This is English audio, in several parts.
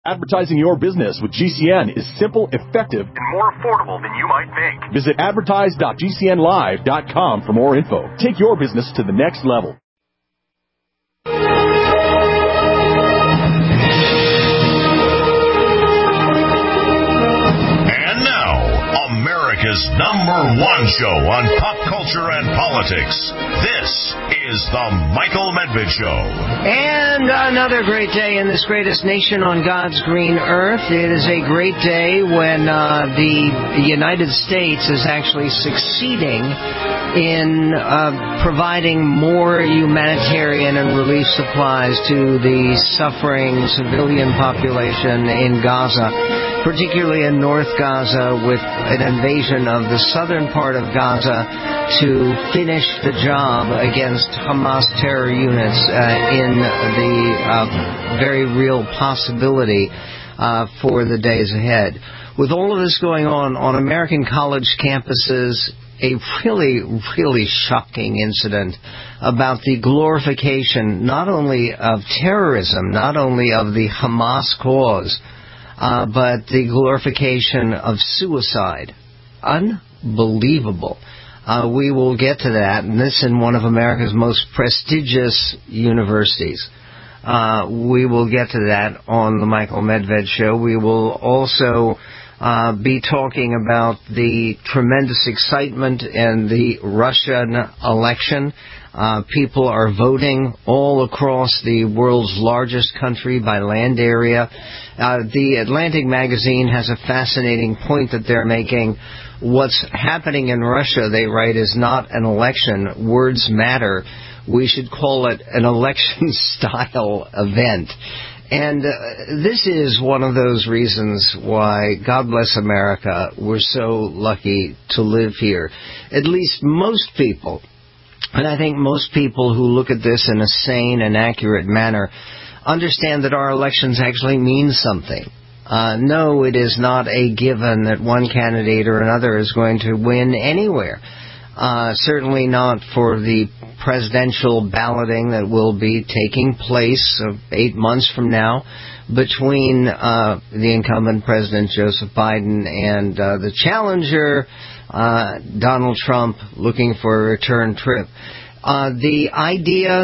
Advertising your business with GCN is simple, effective, and more affordable than you might think. Visit advertise.gcnlive.com for more info. Take your business to the next level. And now, America's #1 show on pop culture and politics. This is The Michael Medved Show. And another great day in this greatest nation on God's green earth. It is a great day when the United States is actually succeeding in providing more humanitarian and relief supplies to the suffering civilian population in Gaza, particularly in North Gaza, with an invasion of the southern part of Gaza to finish the job against Hamas terror units in the very real possibility for the days ahead. With all of this going on American college campuses, a really, really shocking incident about the glorification not only of terrorism, not only of the Hamas cause, but the glorification of suicide. Unbelievable. We will get to that, and this in one of America's most prestigious universities. We will get to that on the Michael Medved Show. We will also be talking about the tremendous excitement in the Russian election. People are voting all across the world's largest country by land area. The Atlantic magazine has a fascinating point that they're making. What's happening in Russia, they write, is not an election. Words matter. We should call it an election-style event. And this is one of those reasons why, God bless America, we're so lucky to live here. At least most people, and I think most people who look at this in a sane and accurate manner, understand that our elections actually mean something. No, it is not a given that one candidate or another is going to win anywhere. Certainly not for the presidential balloting that will be taking place 8 months from now between the incumbent President Joseph Biden and the challenger Donald Trump, looking for a return trip. The idea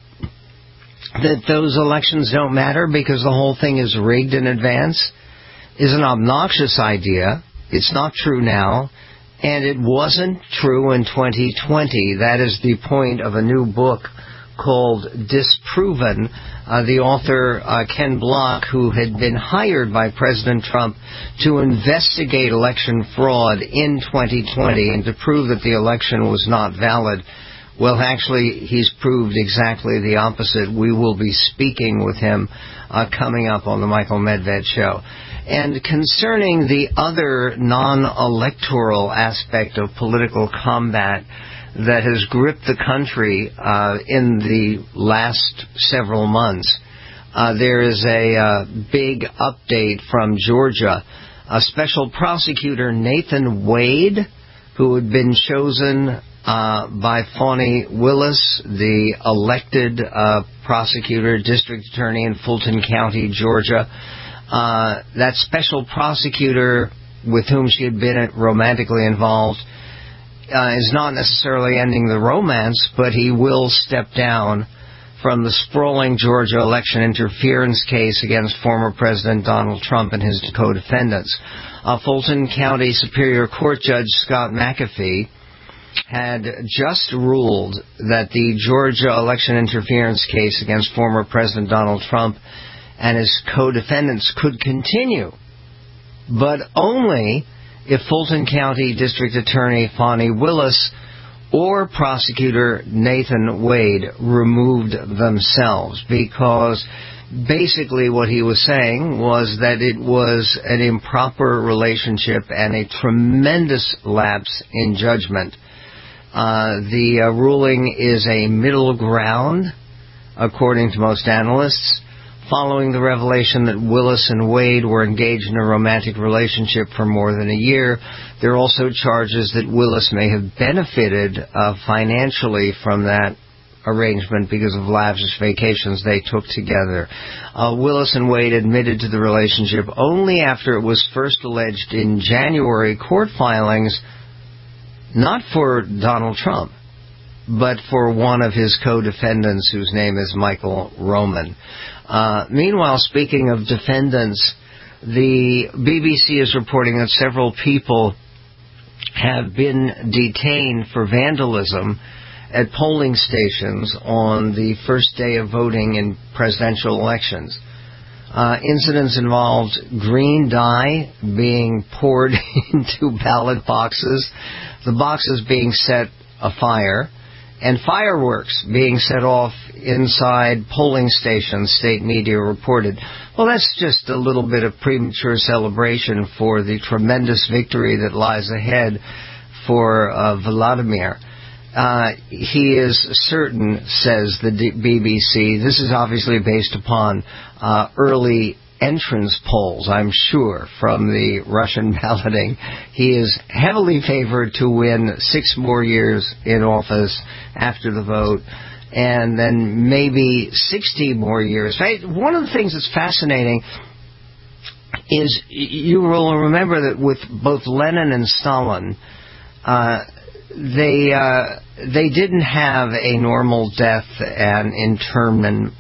that those elections don't matter because the whole thing is rigged in advance is an obnoxious idea. It's not true now, and it wasn't true in 2020. That is the point of a new book called Disproven. The author, Ken Block, who had been hired by President Trump to investigate election fraud in 2020 and to prove that the election was not valid. Well, actually, he's proved exactly the opposite. We will be speaking with him coming up on the Michael Medved Show. And concerning the other non-electoral aspect of political combat that has gripped the country in the last several months, there is a big update from Georgia. A special prosecutor, Nathan Wade, who had been chosen by Fani Willis, the elected prosecutor, district attorney in Fulton County, Georgia. That special prosecutor with whom she had been romantically involved is not necessarily ending the romance, but he will step down from the sprawling Georgia election interference case against former President Donald Trump and his co-defendants. Fulton County Superior Court Judge Scott McAfee had just ruled that the Georgia election interference case against former President Donald Trump and his co-defendants could continue, but only if Fulton County District Attorney Fani Willis or Prosecutor Nathan Wade removed themselves, because basically what he was saying was that it was an improper relationship and a tremendous lapse in judgment. The ruling is a middle ground, according to most analysts, following the revelation that Willis and Wade were engaged in a romantic relationship for more than a year. There are also charges that Willis may have benefited financially from that arrangement because of lavish vacations they took together. Willis and Wade admitted to the relationship only after it was first alleged in January court filings, not for Donald Trump, but for one of his co-defendants whose name is Michael Roman. Meanwhile, speaking of defendants, the BBC is reporting that several people have been detained for vandalism at polling stations on the first day of voting in presidential elections. Incidents involved green dye being poured into ballot boxes, the boxes being set afire, and fireworks being set off inside polling stations, state media reported. Well, that's just a little bit of premature celebration for the tremendous victory that lies ahead for Vladimir. He is certain, says the BBC, this is obviously based upon early entrance polls, I'm sure, from the Russian balloting. He is heavily favored to win 6 more years in office after the vote, and then maybe 60 more years. One of the things that's fascinating is you will remember that with both Lenin and Stalin, they didn't have a normal death and interment.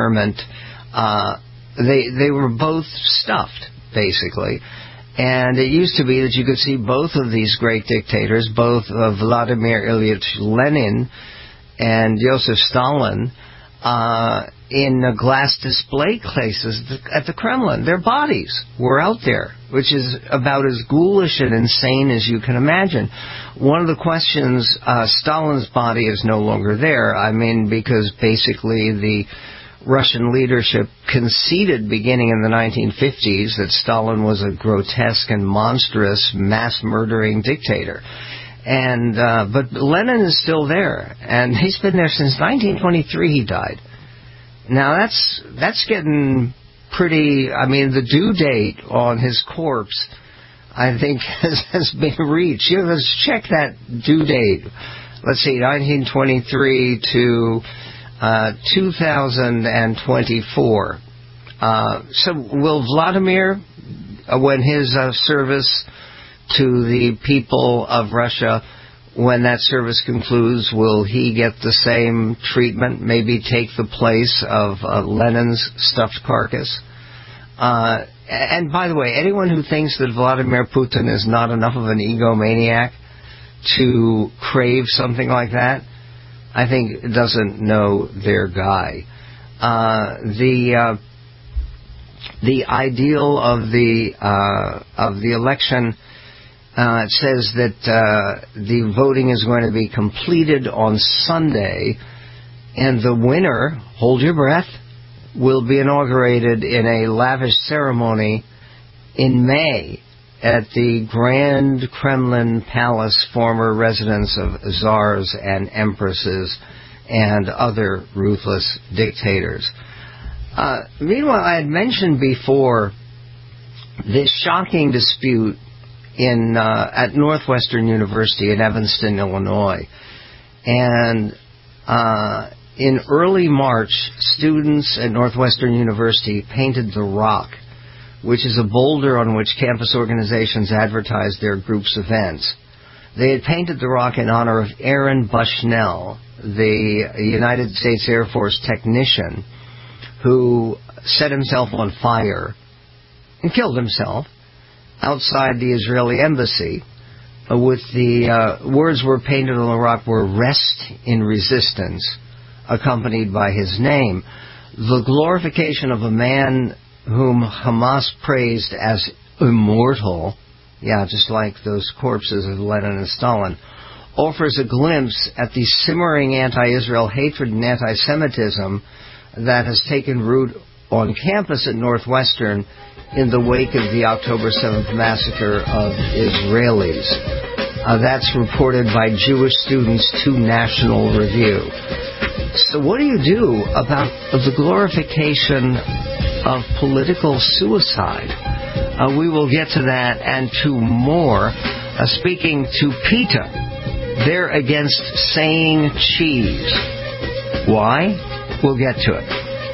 They were both stuffed, basically. And it used to be that you could see both of these great dictators, both Vladimir Ilyich Lenin and Joseph Stalin, in glass display cases at the Kremlin. Their bodies were out there, which is about as ghoulish and insane as you can imagine. One of the questions, Stalin's body is no longer there. I mean, because basically the Russian leadership conceded beginning in the 1950s that Stalin was a grotesque and monstrous mass-murdering dictator. And but Lenin is still there, and he's been there since 1923. He died. Now that's getting pretty. I mean, the due date on his corpse, I think, has been reached. Let's check that due date. Let's see, 1923 to 2024. So will Vladimir, when his service to the people of Russia, when that service concludes, will he get the same treatment, maybe take the place of Lenin's stuffed carcass? And by the way, anyone who thinks that Vladimir Putin is not enough of an egomaniac to crave something like that, I think doesn't know their guy. The ideal of the election says that the voting is going to be completed on Sunday, and the winner, hold your breath, will be inaugurated in a lavish ceremony in May at the Grand Kremlin Palace, former residence of czars and empresses and other ruthless dictators. Meanwhile, I had mentioned before this shocking dispute at Northwestern University in Evanston, Illinois. And in early March, students at Northwestern University painted the Rock, which is a boulder on which campus organizations advertise their group's events. They had painted the Rock in honor of Aaron Bushnell, the United States Air Force technician who set himself on fire and killed himself outside the Israeli embassy. With the words were painted on the rock were "Rest in Resistance," accompanied by his name. The glorification of a man whom Hamas praised as immortal, just like those corpses of Lenin and Stalin, offers a glimpse at the simmering anti-Israel hatred and anti-Semitism that has taken root on campus at Northwestern in the wake of the October 7th massacre of Israelis. That's reported by Jewish students to National Review. So what do you do about the glorification of political suicide? We will get to that and to more. Speaking to PETA, they're against saying cheese. Why? We'll get to it.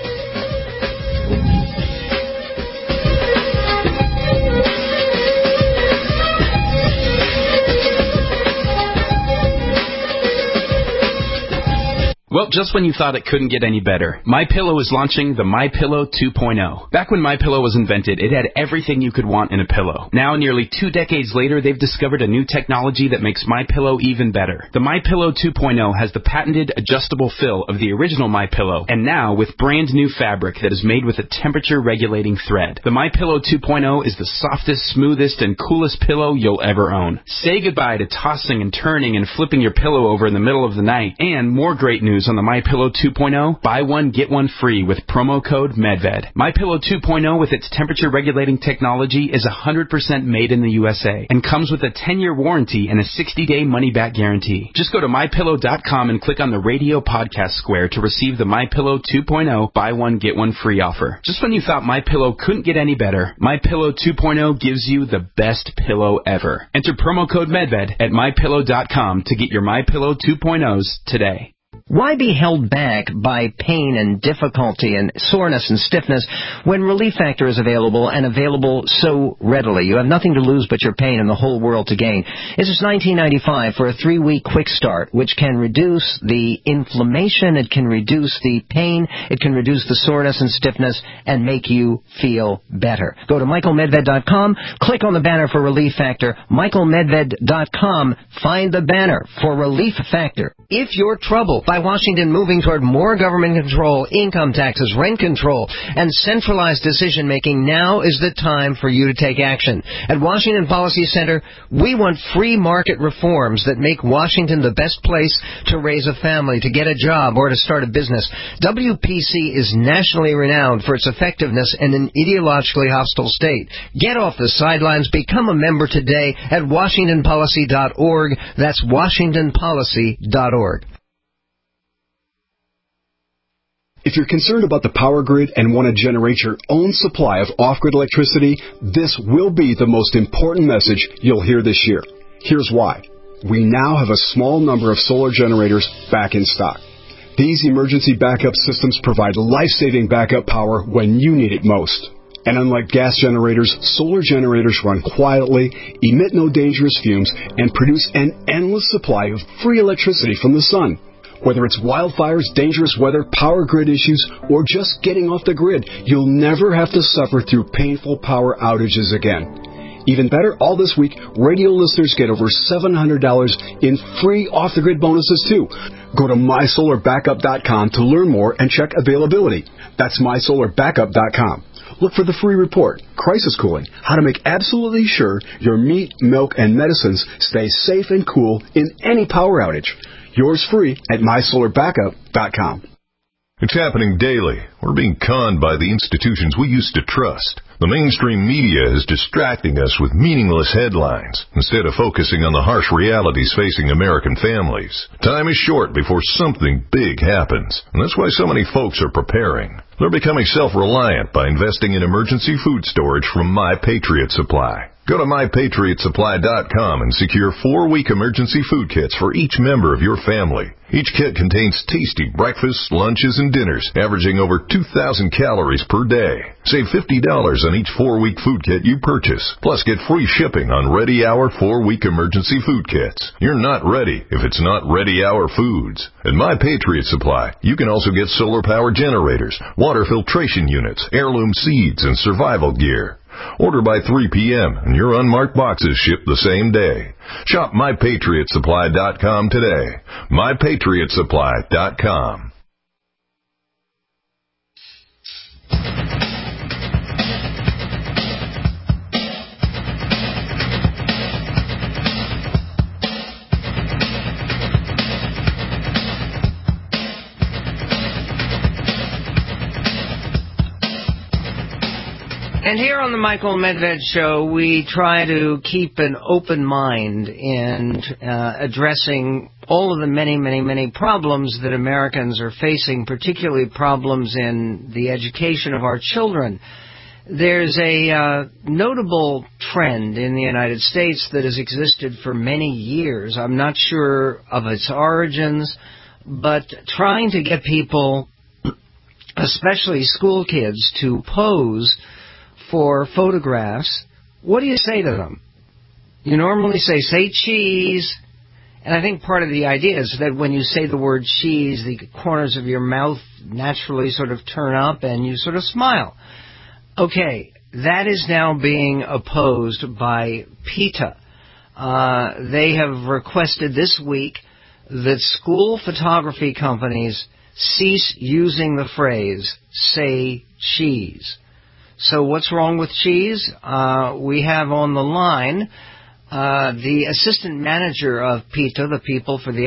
Well, just when you thought it couldn't get any better, MyPillow is launching the MyPillow 2.0. Back when MyPillow was invented, it had everything you could want in a pillow. Now, nearly 2 decades later, they've discovered a new technology that makes MyPillow even better. The MyPillow 2.0 has the patented adjustable fill of the original MyPillow, and now with brand new fabric that is made with a temperature-regulating thread. The MyPillow 2.0 is the softest, smoothest, and coolest pillow you'll ever own. Say goodbye to tossing and turning and flipping your pillow over in the middle of the night. And more great news on the MyPillow 2.0, buy one, get one free with promo code MEDVED. MyPillow 2.0 with its temperature-regulating technology is 100% made in the USA and comes with a 10-year warranty and a 60-day money-back guarantee. Just go to MyPillow.com and click on the radio podcast square to receive the MyPillow 2.0 buy one, get one free offer. Just when you thought MyPillow couldn't get any better, MyPillow 2.0 gives you the best pillow ever. Enter promo code MEDVED at MyPillow.com to get your MyPillow 2.0s today. Why be held back by pain and difficulty and soreness and stiffness when Relief Factor is available and available so readily? You have nothing to lose but your pain and the whole world to gain. This is $19.95 for a 3-week quick start, which can reduce the inflammation, it can reduce the pain, it can reduce the soreness and stiffness, and make you feel better. Go to MichaelMedved.com, click on the banner for Relief Factor, MichaelMedved.com, find the banner for Relief Factor. If you're troubled by Washington moving toward more government control, income taxes, rent control, and centralized decision-making, now is the time for you to take action. At Washington Policy Center, we want free market reforms that make Washington the best place to raise a family, to get a job, or to start a business. WPC is nationally renowned for its effectiveness in an ideologically hostile state. Get off the sidelines. Become a member today at WashingtonPolicy.org. That's WashingtonPolicy.org. If you're concerned about the power grid and want to generate your own supply of off-grid electricity, this will be the most important message you'll hear this year. Here's why. We now have a small number of solar generators back in stock. These emergency backup systems provide life-saving backup power when you need it most. And unlike gas generators, solar generators run quietly, emit no dangerous fumes, and produce an endless supply of free electricity from the sun. Whether it's wildfires, dangerous weather, power grid issues, or just getting off the grid, you'll never have to suffer through painful power outages again. Even better, all this week, radio listeners get over $700 in free off-the-grid bonuses, too. Go to MySolarBackup.com to learn more and check availability. That's MySolarBackup.com. Look for the free report, Crisis Cooling, how to make absolutely sure your meat, milk, and medicines stay safe and cool in any power outage. Yours free at MySolarBackup.com. It's happening daily. We're being conned by the institutions we used to trust. The mainstream media is distracting us with meaningless headlines instead of focusing on the harsh realities facing American families. Time is short before something big happens, and that's why so many folks are preparing. They're becoming self-reliant by investing in emergency food storage from My Patriot Supply. Go to MyPatriotSupply.com and secure 4-week emergency food kits for each member of your family. Each kit contains tasty breakfasts, lunches, and dinners, averaging over 2,000 calories per day. Save $50 on each 4-week food kit you purchase. Plus, get free shipping on Ready Hour 4-week emergency food kits. You're not ready if it's not Ready Hour foods. At My Patriot Supply, you can also get solar power generators, water filtration units, heirloom seeds, and survival gear. Order by 3 p.m. and your unmarked boxes ship the same day. Shop MyPatriotSupply.com today. MyPatriotSupply.com. And here on the Michael Medved Show, we try to keep an open mind in addressing all of the many, many, many problems that Americans are facing, particularly problems in the education of our children. There's a notable trend in the United States that has existed for many years. I'm not sure of its origins, but trying to get people, especially school kids, to pose for photographs, what do you say to them? You normally say cheese, and I think part of the idea is that when you say the word cheese, the corners of your mouth naturally sort of turn up and you sort of smile. Okay, that is now being opposed by PETA. They have requested this week that school photography companies cease using the phrase, say cheese. So what's wrong with cheese? We have on the line the assistant manager of PETA, the People for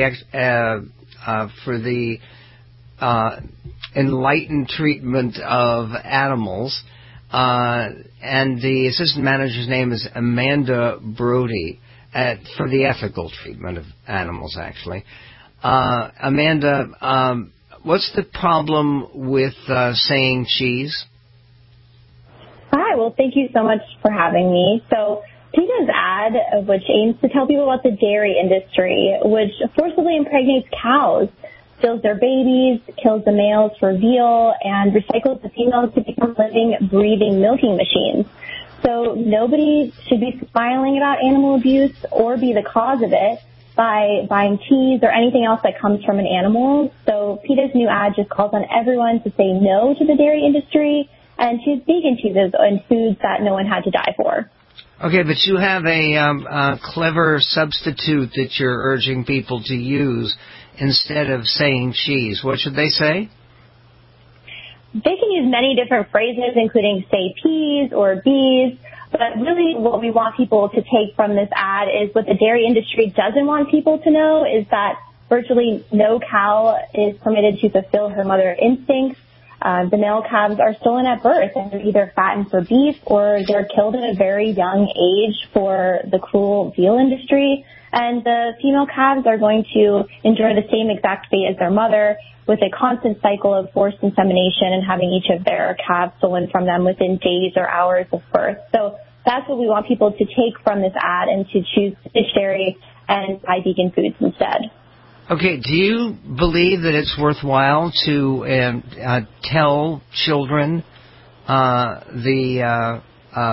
the Enlightened Treatment of Animals, and the assistant manager's name is Amanda Brody, for the Ethical Treatment of Animals, actually. Amanda, what's the problem with saying cheese? Hi, well, thank you so much for having me. So PETA's ad, which aims to tell people about the dairy industry, which forcibly impregnates cows, steals their babies, kills the males for veal, and recycles the females to become living, breathing milking machines. So nobody should be smiling about animal abuse or be the cause of it by buying cheese or anything else that comes from an animal. So PETA's new ad just calls on everyone to say no to the dairy industry and choose vegan cheeses and foods that no one had to die for. Okay, but you have a clever substitute that you're urging people to use instead of saying cheese. What should they say? They can use many different phrases, including say peas or bees, but really what we want people to take from this ad is what the dairy industry doesn't want people to know is that virtually no cow is permitted to fulfill her mother instincts. The male calves are stolen at birth and they're either fattened for beef or they're killed at a very young age for the cruel veal industry. And the female calves are going to enjoy the same exact fate as their mother with a constant cycle of forced insemination and having each of their calves stolen from them within days or hours of birth. So that's what we want people to take from this ad and to choose fish dairy and buy vegan foods instead. Okay, do you believe that it's worthwhile to tell children the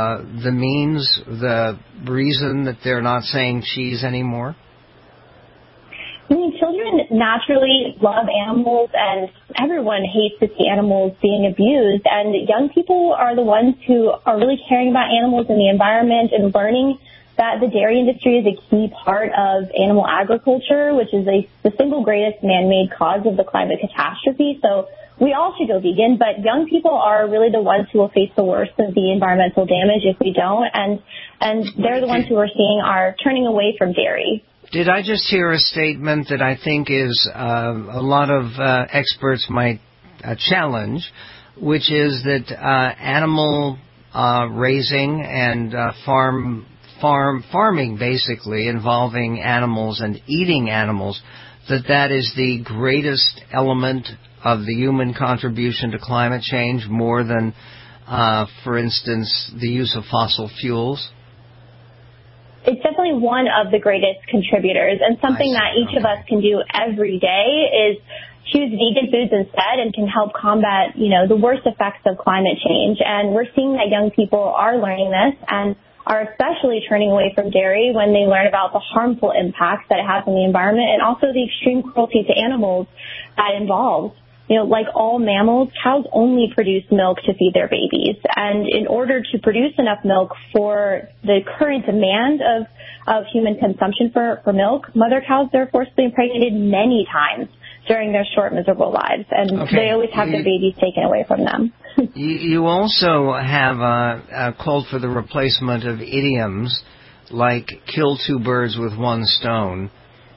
reason that they're not saying cheese anymore? I mean, children naturally love animals, and everyone hates to see animals being abused. And young people are the ones who are really caring about animals and the environment and learning that the dairy industry is a key part of animal agriculture, which is the single greatest man-made cause of the climate catastrophe. So we all should go vegan, but young people are really the ones who will face the worst of the environmental damage if we don't, and they're the ones who are seeing are turning away from dairy. Did I just hear a statement that I think is a lot of experts might challenge, which is that animal raising and farming basically involving animals and eating animals, that is the greatest element of the human contribution to climate change, more than, for instance, the use of fossil fuels? It's definitely one of the greatest contributors, and something that each of us can do every day is choose vegan foods instead and can help combat, the worst effects of climate change. And we're seeing that young people are learning this and are especially turning away from dairy when they learn about the harmful impacts that it has on the environment and also the extreme cruelty to animals that involves. Like all mammals, cows only produce milk to feed their babies. And in order to produce enough milk for the current demand of human consumption for milk, mother cows are forcibly impregnated many times during their short, miserable lives. And they always have their babies taken away from them. You also have called for the replacement of idioms like kill two birds with one stone.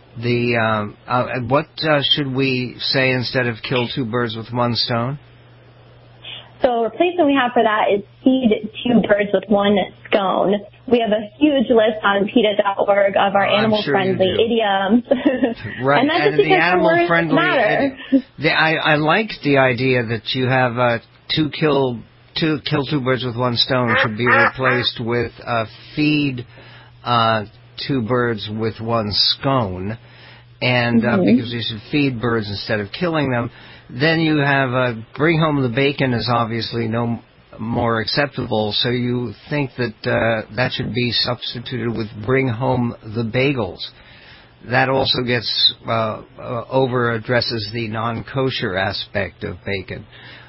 What should we say instead of kill two birds with one stone? So replacement we have for that is feed two birds with one scone. We have a huge list on PETA.org of our animal-friendly idioms. Right, and that's just because animal-friendly matter. I like the idea that you have kill two birds with one stone should be replaced with feed two birds with one scone. and because you should feed birds instead of killing them. Then you have bring home the bacon is obviously no more acceptable, so you think that that should be substituted with bring home the bagels. That also gets over-addresses the non-kosher aspect of bacon.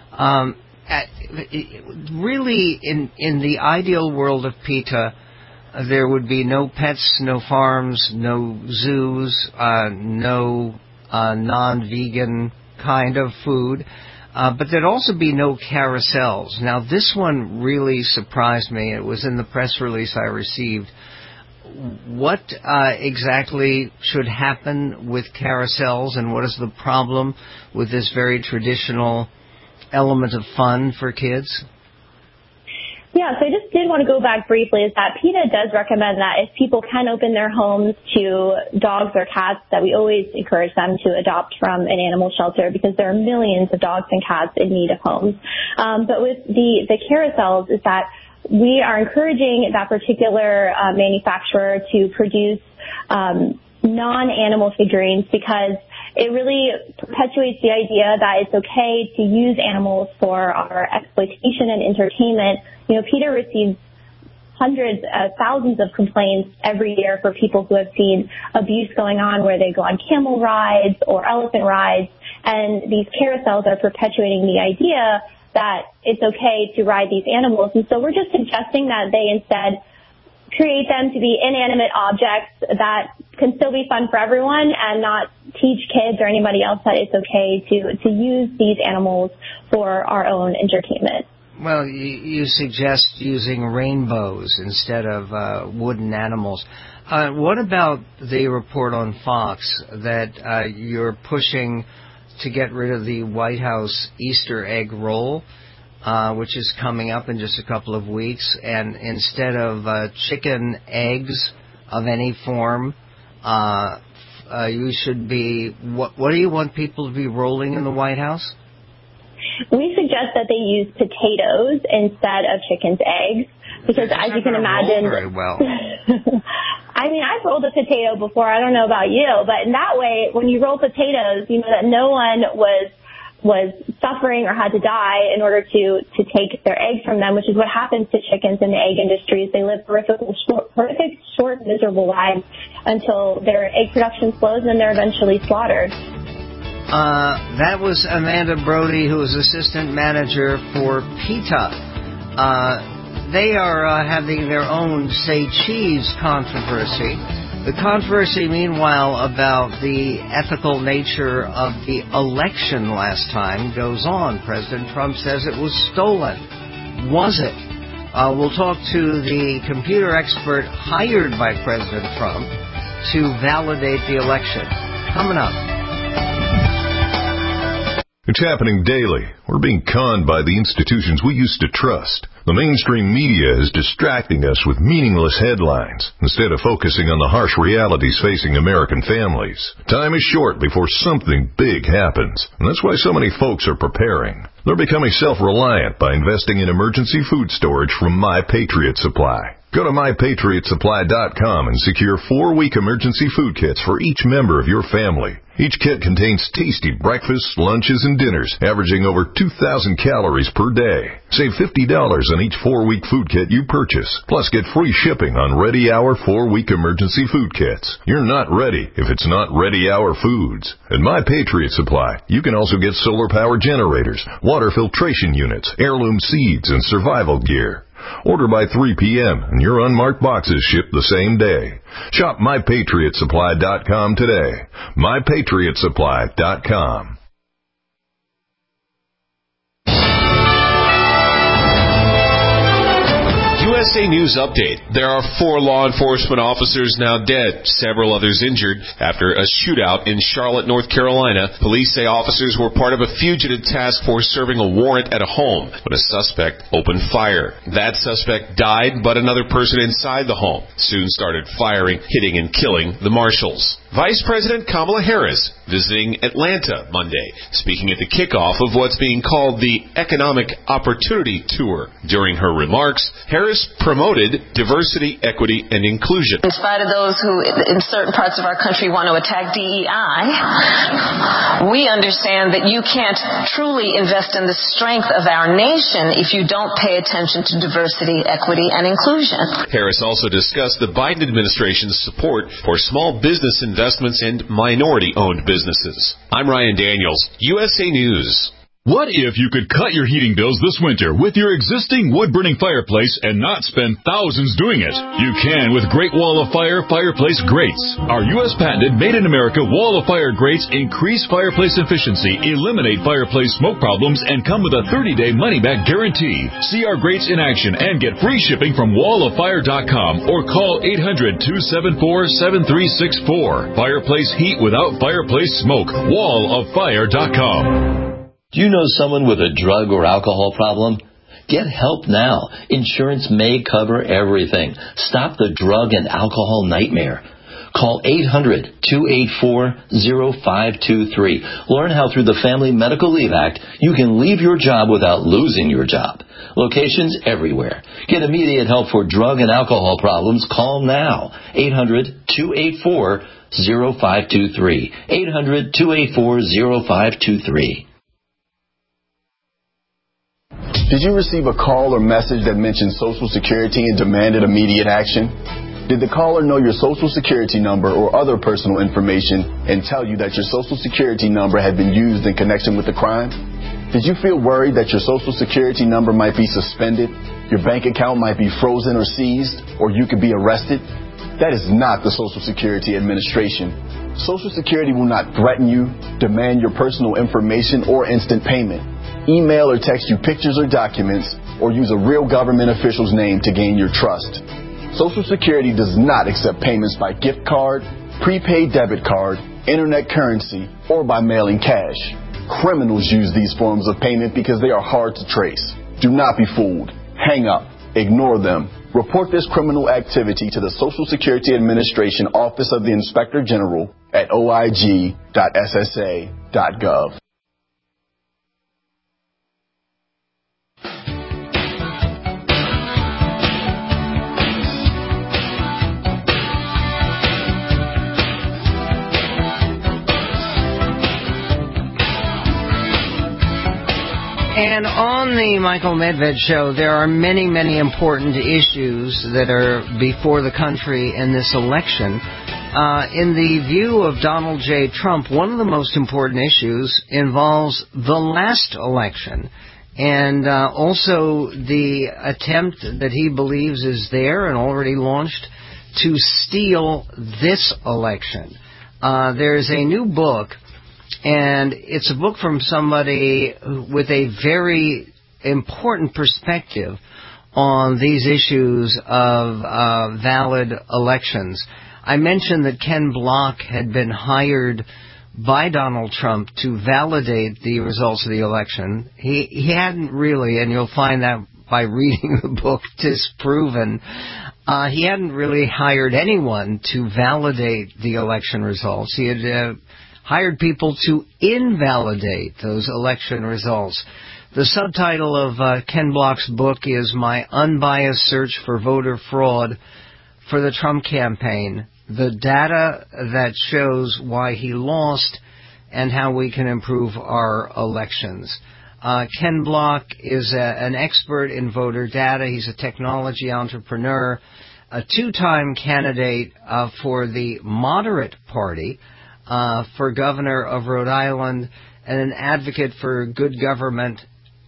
Really, in the ideal world of PETA, there would be no pets, no farms, no zoos, no non-vegan kind of food, but there'd also be no carousels. Now, this one really surprised me. It was in the press release I received. What exactly should happen with carousels, and what is the problem with this very traditional element of fun for kids? Yeah, so I just did want to go back briefly, is that PETA does recommend that if people can open their homes to dogs or cats, that we always encourage them to adopt from an animal shelter, because there are millions of dogs and cats in need of homes. But with the carousels, is that we are encouraging that particular manufacturer to produce non-animal figurines, because it really perpetuates the idea that it's okay to use animals for our exploitation and entertainment. You know, PETA receives hundreds, thousands of complaints every year for people who have seen abuse going on where they go on camel rides or elephant rides, and these carousels are perpetuating the idea that it's okay to ride these animals. And so we're just suggesting that they instead create them to be inanimate objects that can still be fun for everyone, and not teach kids or anybody else that it's okay to use these animals for our own entertainment. Well, you suggest using rainbows instead of wooden animals. What about the report on Fox that you're pushing to get rid of the White House Easter egg roll, which is coming up in just a couple of weeks, and instead of chicken eggs of any form, you should be, what do you want people to be rolling in the White House? We suggest that they use potatoes instead of chicken's eggs, because as you can imagine, very well. I mean, I've rolled a potato before. I don't know about you, but in that way, when you roll potatoes, you know that no one was suffering or had to die in order to take their eggs from them, which is what happens to chickens in the egg industries. They live horrific, short, miserable lives until their egg production slows and they're eventually slaughtered. That was Amanda Brody, who is assistant manager for PETA. They are having their own Say Cheese controversy. The controversy, meanwhile, about the ethical nature of the election last time goes on. President Trump says it was stolen. Was it? We'll talk to the computer expert hired by President Trump to validate the election. Coming up. It's happening daily. We're being conned by the institutions we used to trust. The mainstream media is distracting us with meaningless headlines instead of focusing on the harsh realities facing American families. Time is short before something big happens, and that's why so many folks are preparing. They're becoming self-reliant by investing in emergency food storage from My Patriot Supply. Go to MyPatriotSupply.com and secure 4-week emergency food kits for each member of your family. Each kit contains tasty breakfasts, lunches, and dinners, averaging over 2,000 calories per day. Save $50 on each 4-week food kit you purchase. Plus, get free shipping on Ready Hour 4-week emergency food kits. You're not ready if it's not Ready Hour Foods. At My Patriot Supply, you can also get solar power generators, water filtration units, heirloom seeds, and survival gear. Order by 3 p.m. and your unmarked boxes ship the same day. Shop MyPatriotSupply.com today. MyPatriotSupply.com. USA News Update. There are 4 law enforcement officers now dead, several others injured after a shootout in Charlotte, North Carolina. Police say officers were part of a fugitive task force serving a warrant at a home when a suspect opened fire. That suspect died, but another person inside the home soon started firing, hitting and killing the marshals. Vice President Kamala Harris visiting Atlanta Monday, speaking at the kickoff of what's being called the Economic Opportunity Tour. During her remarks, Harris promoted diversity, equity, and inclusion. In spite of those who in certain parts of our country want to attack DEI, we understand that you can't truly invest in the strength of our nation if you don't pay attention to diversity, equity, and inclusion. Harris also discussed the Biden administration's support for small business investments and minority-owned businesses. I'm Ryan Daniels, USA News. What if you could cut your heating bills this winter with your existing wood-burning fireplace and not spend thousands doing it? You can with Great Wall of Fire fireplace grates. Our U.S. patented made-in-America Wall of Fire grates increase fireplace efficiency, eliminate fireplace smoke problems, and come with a 30-day money-back guarantee. See our grates in action and get free shipping from walloffire.com or call 800-274-7364. Fireplace heat without fireplace smoke. walloffire.com. Do you know someone with a drug or alcohol problem? Get help now. Insurance may cover everything. Stop the drug and alcohol nightmare. Call 800-284-0523. Learn how through the Family Medical Leave Act you can leave your job without losing your job. Locations everywhere. Get immediate help for drug and alcohol problems. Call now. 800-284-0523. 800-284-0523. Did you receive a call or message that mentioned Social Security and demanded immediate action? Did the caller know your Social Security number or other personal information and tell you that your Social Security number had been used in connection with the crime? Did you feel worried that your Social Security number might be suspended, your bank account might be frozen or seized, or you could be arrested? That is not the Social Security Administration. Social Security will not threaten you, demand your personal information, or instant payment. Email or text you pictures or documents, or use a real government official's name to gain your trust. Social Security does not accept payments by gift card, prepaid debit card, internet currency, or by mailing cash. Criminals use these forms of payment because they are hard to trace. Do not be fooled. Hang up. Ignore them. Report this criminal activity to the Social Security Administration Office of the Inspector General at oig.ssa.gov. And on the Michael Medved Show, there are many, many important issues that are before the country in this election. In the view of Donald J. Trump, one of the most important issues involves the last election and also the attempt that he believes is there and already launched to steal this election. There's a new book, and it's a book from somebody with a very important perspective on these issues of valid elections. I mentioned that Ken Block had been hired by Donald Trump to validate the results of the election. He hadn't really, and you'll find that by reading the book, disproven. He hadn't really hired anyone to validate the election results. He had hired people to invalidate those election results. The subtitle of Ken Block's book is My Unbiased Search for Voter Fraud for the Trump Campaign, the data that shows why he lost and how we can improve our elections. Ken Block is an expert in voter data. He's a technology entrepreneur, a two-time candidate for the Moderate Party, for governor of Rhode Island, and an advocate for good government,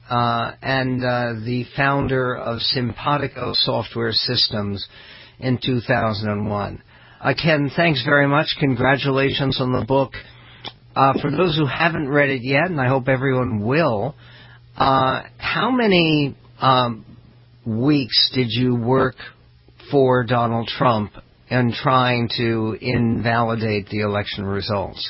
and the founder of Simpatico Software Systems in 2001. Ken, thanks very much. Congratulations on the book. For those who haven't read it yet, and I hope everyone will, how many weeks did you work for Donald Trump in trying to invalidate the election results?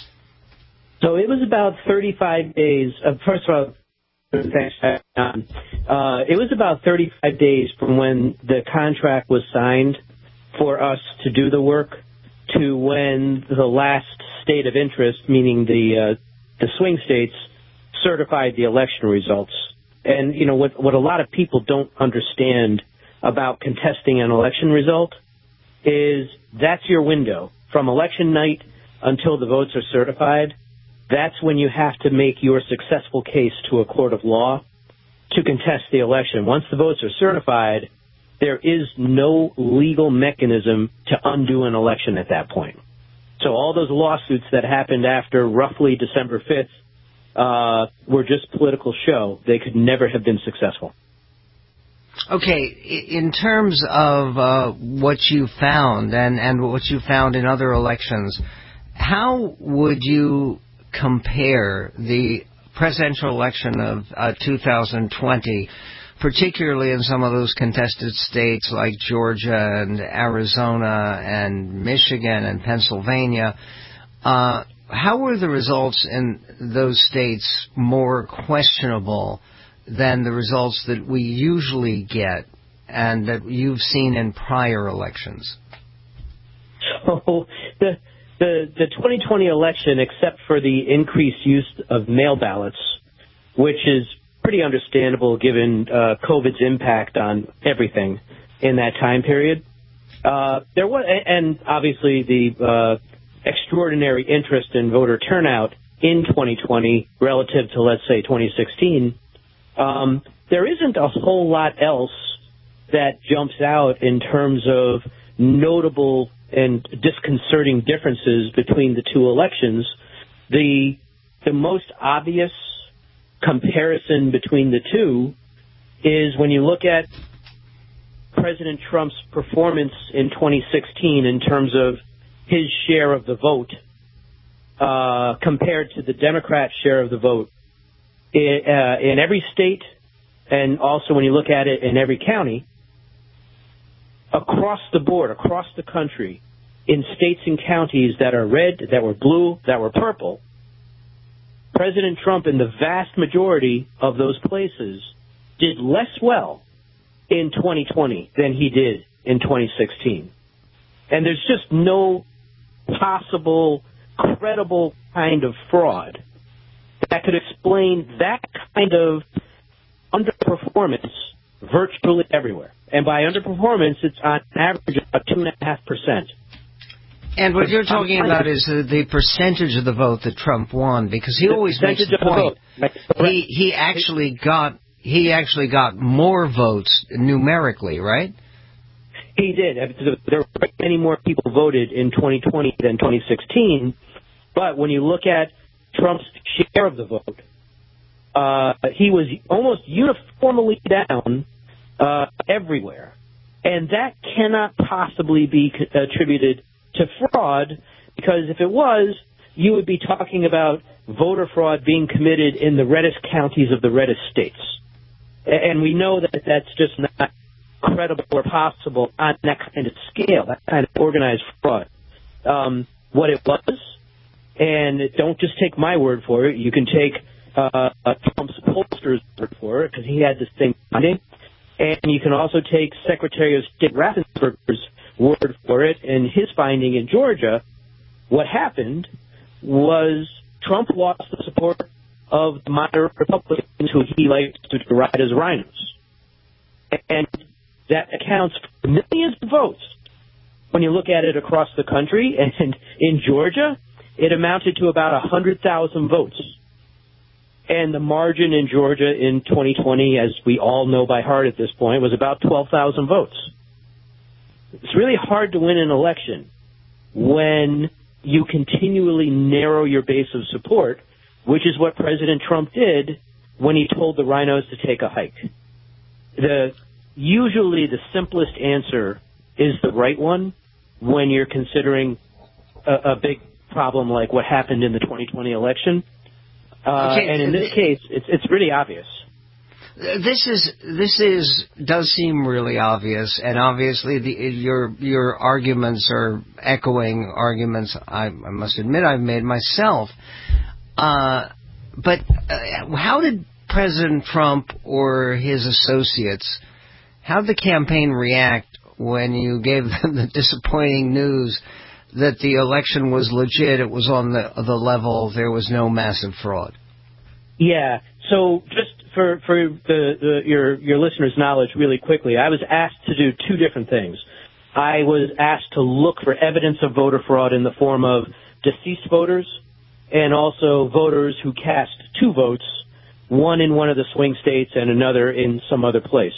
So it was about 35 days. First of all, it was about 35 days from when the contract was signed for us to do the work to when the last state of interest, meaning the swing states, certified the election results. And, you know, what a lot of people don't understand about contesting an election result is that's your window. From election night until the votes are certified, that's when you have to make your successful case to a court of law to contest the election. Once the votes are certified, there is no legal mechanism to undo an election at that point. So all those lawsuits that happened after roughly December 5th were just political show. They could never have been successful. Okay, in terms of what you found and what you found in other elections, how would you compare the presidential election of 2020, particularly in some of those contested states like Georgia and Arizona and Michigan and Pennsylvania? How were the results in those states more questionable than the results that we usually get and that you've seen in prior elections? So the 2020 election, except for the increased use of mail ballots, which is pretty understandable given COVID's impact on everything in that time period, there was, and obviously the extraordinary interest in voter turnout in 2020 relative to, let's say, 2016. There isn't a whole lot else that jumps out in terms of notable and disconcerting differences between the two elections. The most obvious comparison between the two is when you look at President Trump's performance in 2016 in terms of his share of the vote compared to the Democrat share of the vote. In every state, and also when you look at it in every county, across the board, across the country, in states and counties that are red, that were blue, that were purple, President Trump in the vast majority of those places did less well in 2020 than he did in 2016. And there's just no possible, credible kind of fraud that could explain that kind of underperformance virtually everywhere. And by underperformance, it's on average about 2.5%. And what you're talking about is the percentage of the vote that Trump won, because he always makes the point. He actually got more votes numerically, right? He did. There were many more people voted in 2020 than 2016. But when you look at Trump's share of the vote, he was almost uniformly down everywhere. And that cannot possibly be attributed to fraud, because if it was, you would be talking about voter fraud being committed in the reddest counties of the reddest states. And we know that that's just not credible or possible on that kind of scale, that kind of organized fraud. What it was, and don't just take my word for it, you can take Trump's pollster's word for it, because he had the same finding, and you can also take Secretary of State Raffensperger's word for it, and his finding in Georgia. What happened was Trump lost the support of the moderate Republicans who he likes to deride as rhinos. And that accounts for millions of votes when you look at it across the country. And in Georgia, it amounted to about 100,000 votes. And the margin in Georgia in 2020, as we all know by heart at this point, was about 12,000 votes. It's really hard to win an election when you continually narrow your base of support, which is what President Trump did when he told the rhinos to take a hike. Usually the simplest answer is the right one when you're considering a big problem like what happened in the 2020 election. And in this case, it's really obvious. This does seem really obvious, and obviously your arguments are echoing arguments I must admit I've made myself. But how did President Trump or his associates, how did the campaign react when you gave them the disappointing news that the election was legit, it was on the level, there was no massive fraud? Yeah, so just for your listeners' knowledge really quickly, I was asked to do two different things. I was asked to look for evidence of voter fraud in the form of deceased voters and also voters who cast two votes, one in one of the swing states and another in some other place.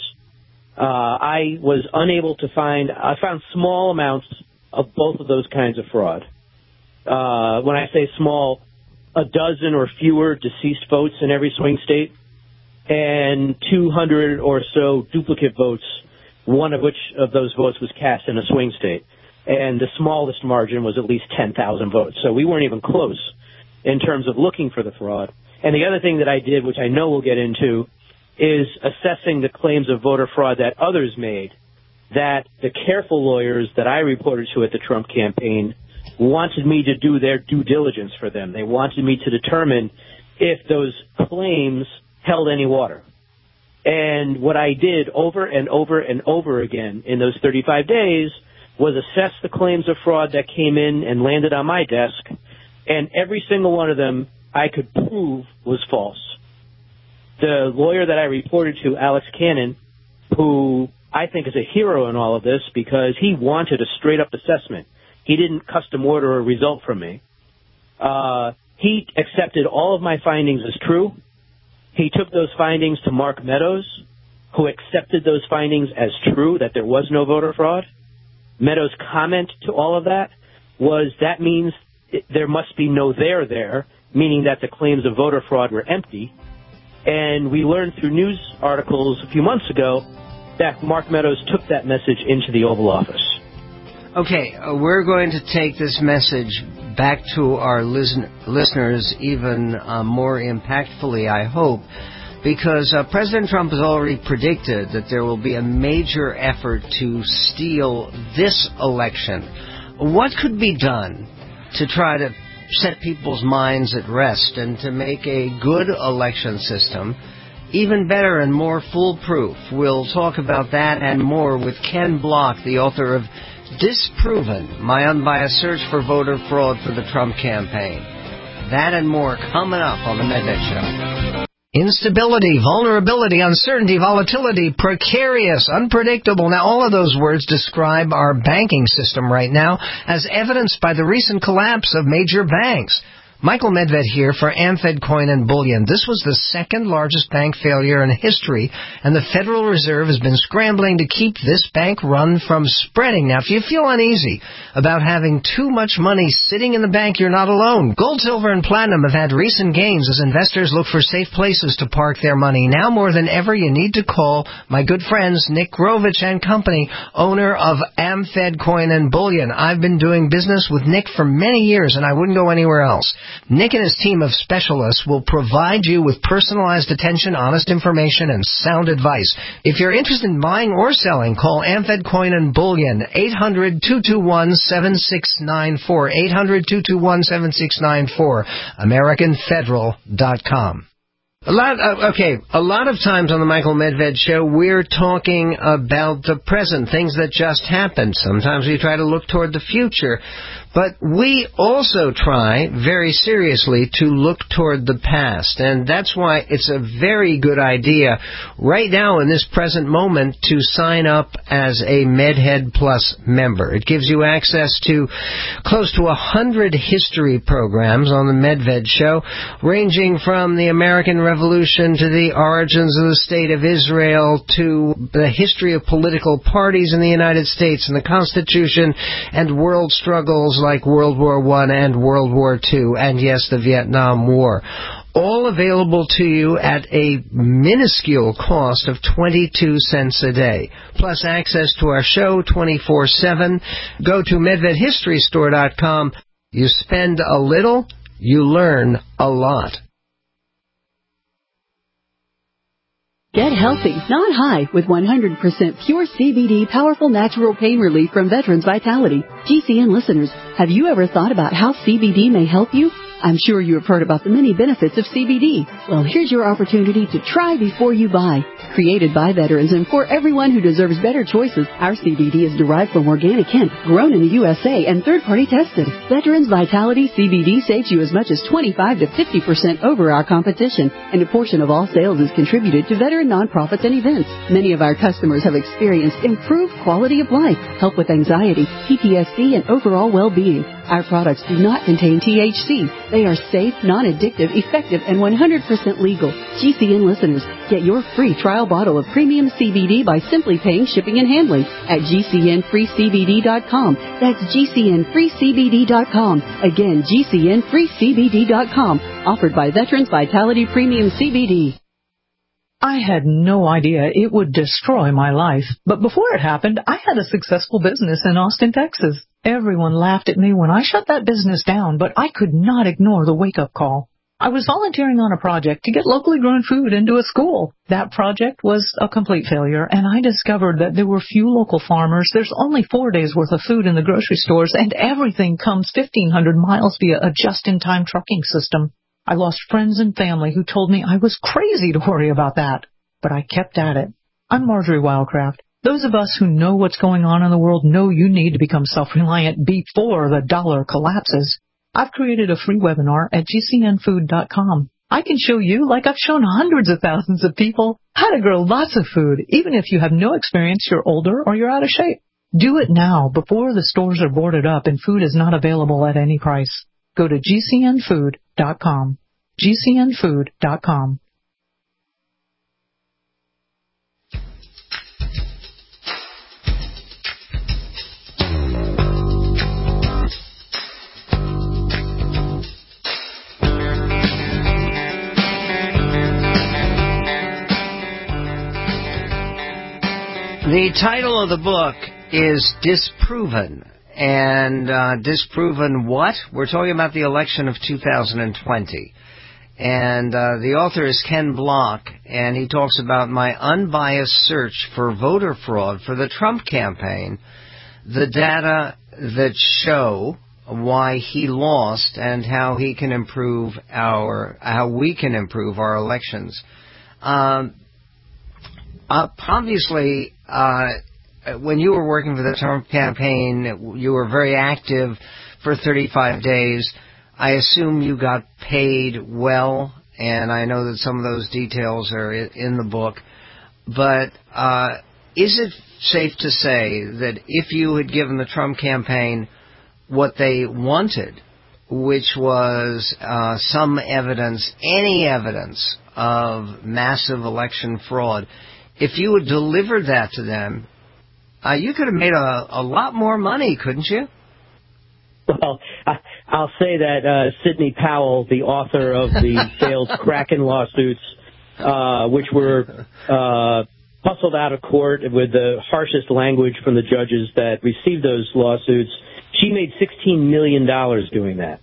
I was unable to I found small amounts of both of those kinds of fraud. When I say small, a dozen or fewer deceased votes in every swing state and 200 or so duplicate votes, one of which of those votes was cast in a swing state. And the smallest margin was at least 10,000 votes. So we weren't even close in terms of looking for the fraud. And the other thing that I did, which I know we'll get into, is assessing the claims of voter fraud that others made, that the careful lawyers that I reported to at the Trump campaign wanted me to do their due diligence for them. They wanted me to determine if those claims held any water. And what I did over and over and over again in those 35 days was assess the claims of fraud that came in and landed on my desk, and every single one of them I could prove was false. The lawyer that I reported to, Alex Cannon, who I think is a hero in all of this because he wanted a straight-up assessment. He didn't custom order a result from me. He accepted all of my findings as true. He took those findings to Mark Meadows, who accepted those findings as true, that there was no voter fraud. Meadows' comment to all of that was that means there must be no there, meaning that the claims of voter fraud were empty. And we learned through news articles a few months ago that Mark Meadows took that message into the Oval Office. Okay, we're going to take this message back to our listeners even more impactfully, I hope, because President Trump has already predicted that there will be a major effort to steal this election. What could be done to try to set people's minds at rest and to make a good election system even better and more foolproof? We'll talk about that and more with Ken Block, the author of Disproven, My Unbiased Search for Voter Fraud for the Trump Campaign. That and more coming up on the Medved Show. Instability, vulnerability, uncertainty, volatility, precarious, unpredictable. Now, all of those words describe our banking system right now, as evidenced by the recent collapse of major banks. Michael Medved here for AmFed Coin and Bullion. This was the second largest bank failure in history, and the Federal Reserve has been scrambling to keep this bank run from spreading. Now, if you feel uneasy about having too much money sitting in the bank, you're not alone. Gold, silver, and platinum have had recent gains as investors look for safe places to park their money. Now more than ever, you need to call my good friends Nick Grovich and Company, owner of AmFed Coin and Bullion. I've been doing business with Nick for many years, and I wouldn't go anywhere else. Nick and his team of specialists will provide you with personalized attention, honest information, and sound advice. If you're interested in buying or selling, call AmFed Coin and Bullion, 800-221-7694, 800-221-7694, AmericanFederal.com. A lot of times on the Michael Medved Show, we're talking about the present, things that just happened. Sometimes we try to look toward the future. But we also try, very seriously, to look toward the past. And that's why it's a very good idea right now in this present moment to sign up as a MedHead Plus member. It gives you access to close to 100 history programs on the Medved Show, ranging from the American Revolution to the origins of the State of Israel to the history of political parties in the United States and the Constitution and world struggles like World War I and World War II, and yes, the Vietnam War. All available to you at a minuscule cost of 22 cents a day, plus access to our show 24/7. Go to MedvedHistoryStore.com. You spend a little, you learn a lot. Get healthy, not high, with 100% pure CBD powerful natural pain relief from Veterans Vitality. GCN listeners, have you ever thought about how CBD may help you? I'm sure you have heard about the many benefits of CBD. Well, here's your opportunity to try before you buy. Created by veterans and for everyone who deserves better choices, our CBD is derived from organic hemp, grown in the USA and third-party tested. Veterans Vitality CBD saves you as much as 25 to 50% over our competition, and a portion of all sales is contributed to veteran nonprofits and events. Many of our customers have experienced improved quality of life, help with anxiety, PTSD, and overall well-being. Our products do not contain THC. They are safe, non-addictive, effective, and 100% legal. GCN listeners, get your free trial bottle of premium CBD by simply paying shipping and handling at GCNFreeCBD.com. That's GCNFreeCBD.com. Again, GCNFreeCBD.com. Offered by Veterans Vitality Premium CBD. I had no idea it would destroy my life. But before it happened, I had a successful business in Austin, Texas. Everyone laughed at me when I shut that business down, but I could not ignore the wake-up call. I was volunteering on a project to get locally grown food into a school. That project was a complete failure, and I discovered that there were few local farmers. There's only 4 days' worth of food in the grocery stores, and everything comes 1,500 miles via a just-in-time trucking system. I lost friends and family who told me I was crazy to worry about that, but I kept at it. I'm Marjorie Wildcraft. Those of us who know what's going on in the world know you need to become self-reliant before the dollar collapses. I've created a free webinar at GCNfood.com. I can show you, like I've shown hundreds of thousands of people, how to grow lots of food, even if you have no experience, you're older, or you're out of shape. Do it now before the stores are boarded up and food is not available at any price. Go to GCNfood.com. GCNfood.com. The title of the book is Disproven. And disproven what? We're talking about the election of 2020. And the author is Ken Block, and he talks about my unbiased search for voter fraud for the Trump campaign, the data that show why he lost and how we can improve our elections. Obviously, when you were working for the Trump campaign, you were very active for 35 days. I assume you got paid well, and I know that some of those details are in the book. But is it safe to say that if you had given the Trump campaign what they wanted, which was some evidence, any evidence of massive election fraud, if you had delivered that to them, you could have made a lot more money, couldn't you? Well, I'll say that Sidney Powell, the author of the failed Kraken lawsuits, which were hustled out of court with the harshest language from the judges that received those lawsuits, she made $16 million doing that.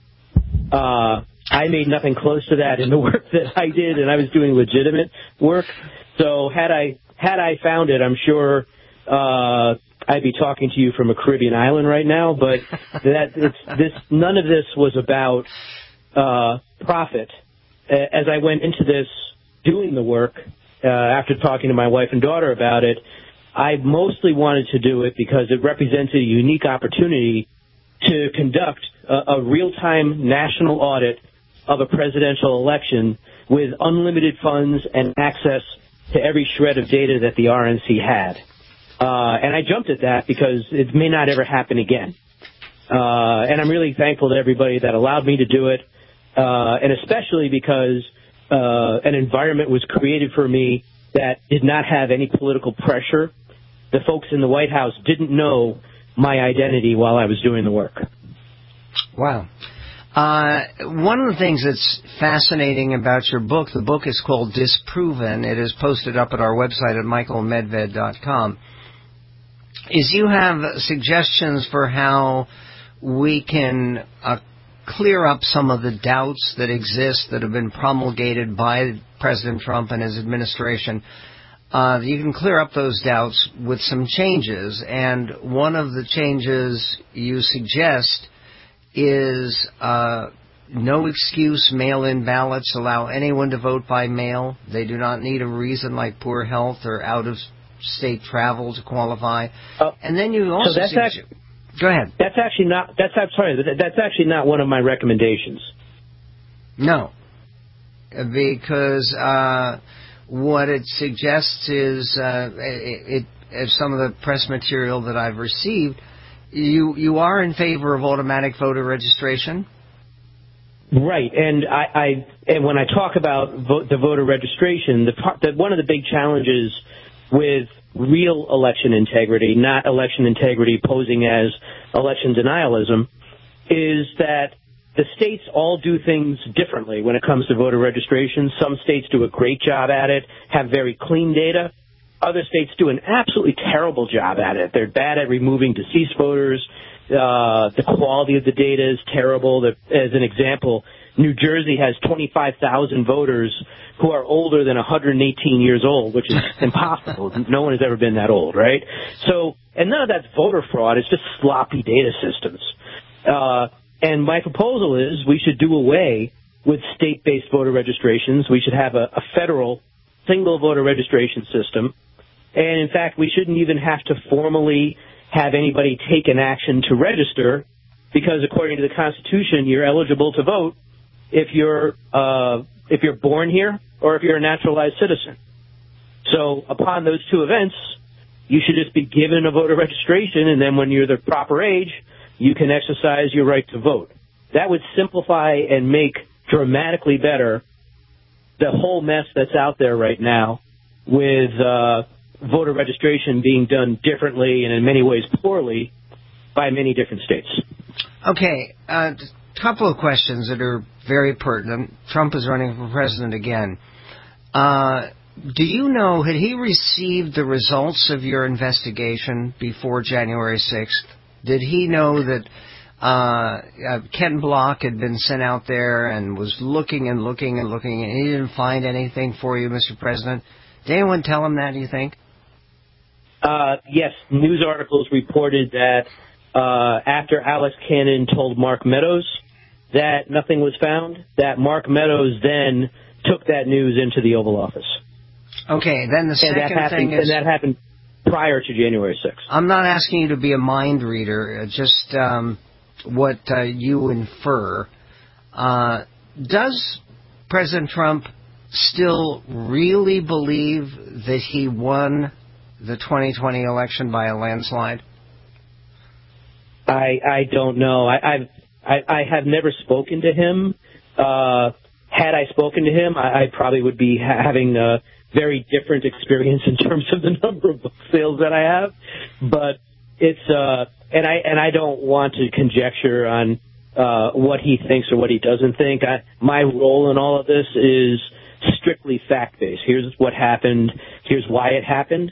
I made nothing close to that in the work that I did, and I was doing legitimate work. So had I found it, I'm sure I'd be talking to you from a Caribbean island right now. But none of this was about profit. As I went into this doing the work, after talking to my wife and daughter about it, I mostly wanted to do it because it represented a unique opportunity to conduct a real-time national audit of a presidential election with unlimited funds and access to every shred of data that the RNC had. And I jumped at that because it may not ever happen again. And I'm really thankful to everybody that allowed me to do it, and especially because an environment was created for me that did not have any political pressure. The folks in the White House didn't know my identity while I was doing the work. Wow. One of the things that's fascinating about your book, the book is called Disproven. It is posted up at our website at michaelmedved.com, is you have suggestions for how we can clear up some of the doubts that exist that have been promulgated by President Trump and his administration. You can clear up those doubts with some changes, and one of the changes you suggest is no excuse mail-in ballots allow anyone to vote by mail. They do not need a reason like poor health or out-of-state travel to qualify. And then you also so that's actually, go ahead. That's actually not one of my recommendations. No, because what it suggests is some of the press material that I've received. You are in favor of automatic voter registration? Right, and and when I talk about the voter registration, one of the big challenges with real election integrity, not election integrity posing as election denialism, is that the states all do things differently when it comes to voter registration. Some states do a great job at it, have very clean data. Other states do an absolutely terrible job at it. They're bad at removing deceased voters. The quality of the data is terrible. As an example, New Jersey has 25,000 voters who are older than 118 years old, which is impossible. No one has ever been that old, right? So, and none of that's voter fraud. It's just sloppy data systems. And my proposal is we should do away with state-based voter registrations. We should have a federal single voter registration system. And, in fact, we shouldn't even have to formally have anybody take an action to register because, according to the Constitution, you're eligible to vote if you're born here or if you're a naturalized citizen. So upon those two events, you should just be given a voter registration, and then when you're the proper age, you can exercise your right to vote. That would simplify and make dramatically better the whole mess that's out there right now with voter registration being done differently and in many ways poorly by many different states. Okay, a couple of questions that are very pertinent. Trump is running for president again. Do you know, had he received the results of your investigation before January 6th? Did he know that Ken Block had been sent out there and was looking and looking and looking, and he didn't find anything for you, Mr. President? Did anyone tell him that, do you think? Yes, news articles reported that after Alex Cannon told Mark Meadows that nothing was found, that Mark Meadows then took that news into the Oval Office. Okay, then the second thing is... And that happened prior to January 6th. I'm not asking you to be a mind reader, just what you infer. Does President Trump still really believe that he won the 2020 election by a landslide? I don't know. I have never spoken to him. Had I spoken to him, I probably would be having a very different experience in terms of the number of book sales that I have. But it's and I don't want to conjecture on what he thinks or what he doesn't think. My role in all of this is strictly fact-based. Here's what happened. Here's why it happened.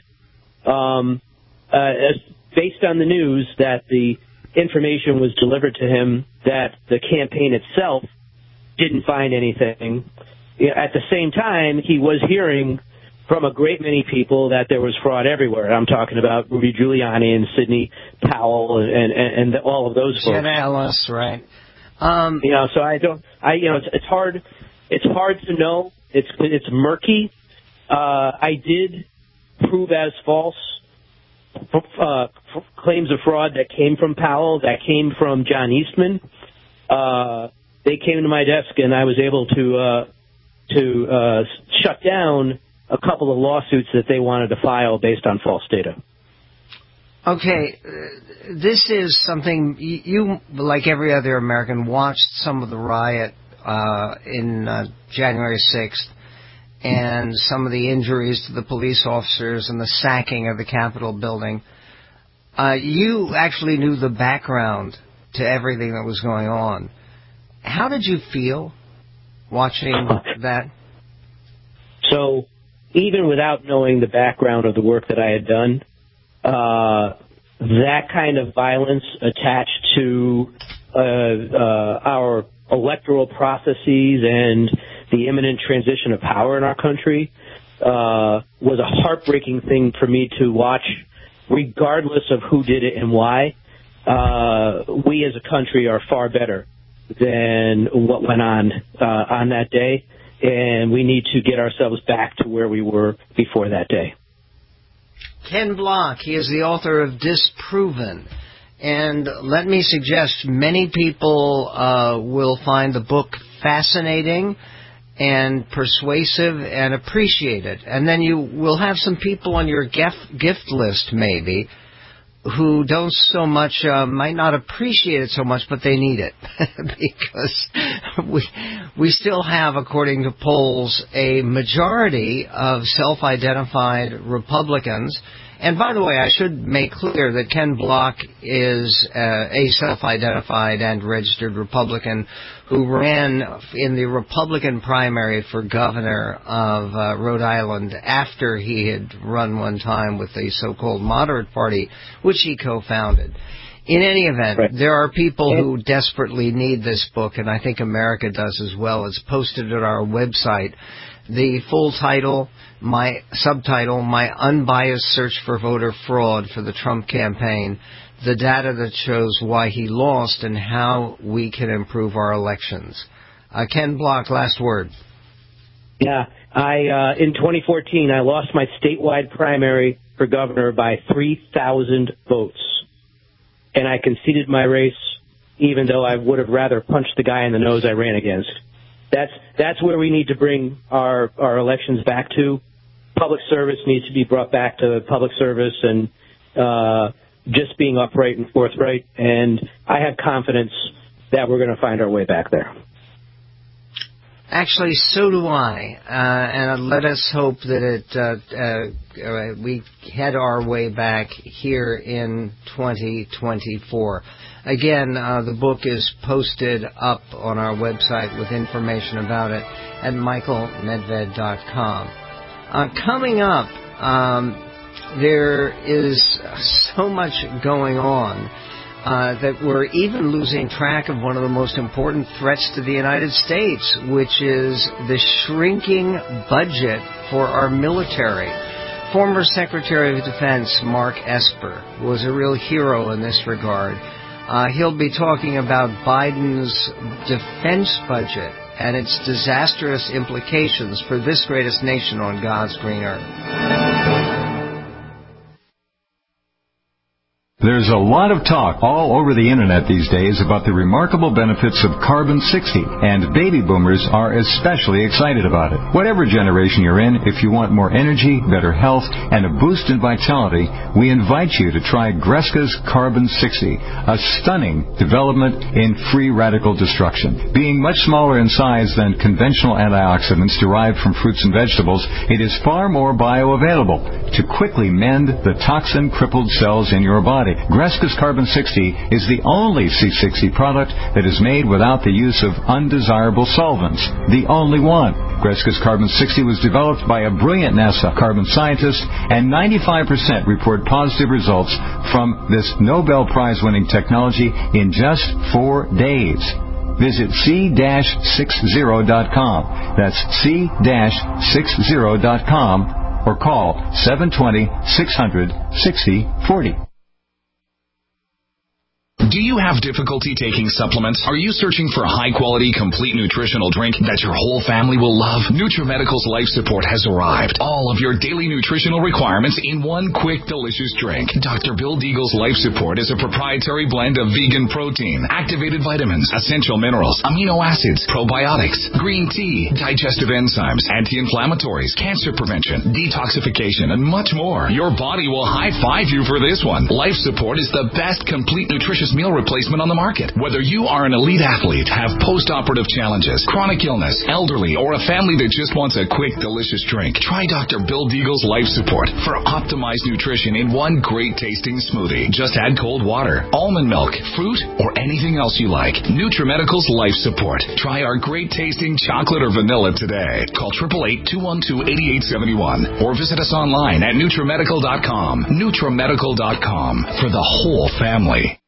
Based on the news that the information was delivered to him that the campaign itself didn't find anything. At the same time, he was hearing from a great many people that there was fraud everywhere. I'm talking about Rudy Giuliani and Sidney Powell and all of those folks. Jenna Ellis, right? So it's hard. It's hard to know. It's murky. I did prove as false claims of fraud that came from Powell, that came from John Eastman. They came to my desk, and I was able to shut down a couple of lawsuits that they wanted to file based on false data. Okay, this is something you, like every other American, watched some of the riot in January 6th and some of the injuries to the police officers and the sacking of the Capitol building. You actually knew the background to everything that was going on. How did you feel watching that? So, even without knowing the background of the work that I had done, that kind of violence attached to our electoral processes and the imminent transition of power in our country was a heartbreaking thing for me to watch, regardless of who did it and why. We as a country are far better than what went on that day, and we need to get ourselves back to where we were before that day. Ken Block, he is the author of Disproven. And let me suggest many people will find the book fascinating and persuasive and appreciate it. And then you will have some people on your gift list maybe who don't so much, might not appreciate it so much, but they need it. Because we still have, according to polls, a majority of self-identified Republicans. And by the way, I should make clear that Ken Block is a self-identified and registered Republican who ran in the Republican primary for governor of Rhode Island after he had run one time with the so-called Moderate Party, which he co-founded. In any event, there are people who desperately need this book, and I think America does as well. It's posted at our website. The full title, my subtitle, My Unbiased Search for Voter Fraud for the Trump Campaign, the data that shows why he lost and how we can improve our elections. Ken Block, last word. Yeah, in 2014, I lost my statewide primary for governor by 3,000 votes. And I conceded my race, even though I would have rather punched the guy in the nose I ran against. That's where we need to bring our elections back to. Public service needs to be brought back to public service and just being upright and forthright. And I have confidence that we're going to find our way back there. Actually, so do I. And let us hope that we head our way back here in 2024. Again, the book is posted up on our website with information about it at michaelmedved.com. Coming up, there is so much going on that we're even losing track of one of the most important threats to the United States, which is the shrinking budget for our military. Former Secretary of Defense Mark Esper was a real hero in this regard. He'll be talking about Biden's defense budget and its disastrous implications for this greatest nation on God's green earth. There's a lot of talk all over the internet these days about the remarkable benefits of Carbon-60, and baby boomers are especially excited about it. Whatever generation you're in, if you want more energy, better health, and a boost in vitality, we invite you to try Greska's Carbon-60, a stunning development in free radical destruction. Being much smaller in size than conventional antioxidants derived from fruits and vegetables, it is far more bioavailable to quickly mend the toxin-crippled cells in your body. Greska's Carbon-60 is the only C60 product that is made without the use of undesirable solvents. The only one. Greska's Carbon-60 was developed by a brilliant NASA carbon scientist, and 95% report positive results from this Nobel Prize-winning technology in just 4 days. Visit c-60.com. That's c-60.com or call 720-600-6040. Do you have difficulty taking supplements? Are you searching for a high-quality, complete nutritional drink that your whole family will love? NutriMedical's Life Support has arrived. All of your daily nutritional requirements in one quick, delicious drink. Dr. Bill Deagle's Life Support is a proprietary blend of vegan protein, activated vitamins, essential minerals, amino acids, probiotics, green tea, digestive enzymes, anti-inflammatories, cancer prevention, detoxification, and much more. Your body will high-five you for this one. Life Support is the best complete nutritious meal replacement on the market. Whether you are an elite athlete, have post-operative challenges, chronic illness, elderly, or a family that just wants a quick, delicious drink, try Dr. Bill Deagle's Life Support for optimized nutrition in one great-tasting smoothie. Just add cold water, almond milk, fruit, or anything else you like. NutriMedical's Life Support. Try our great-tasting chocolate or vanilla today. Call 888-212-8871 or visit us online at NutriMedical.com. NutriMedical.com for the whole family.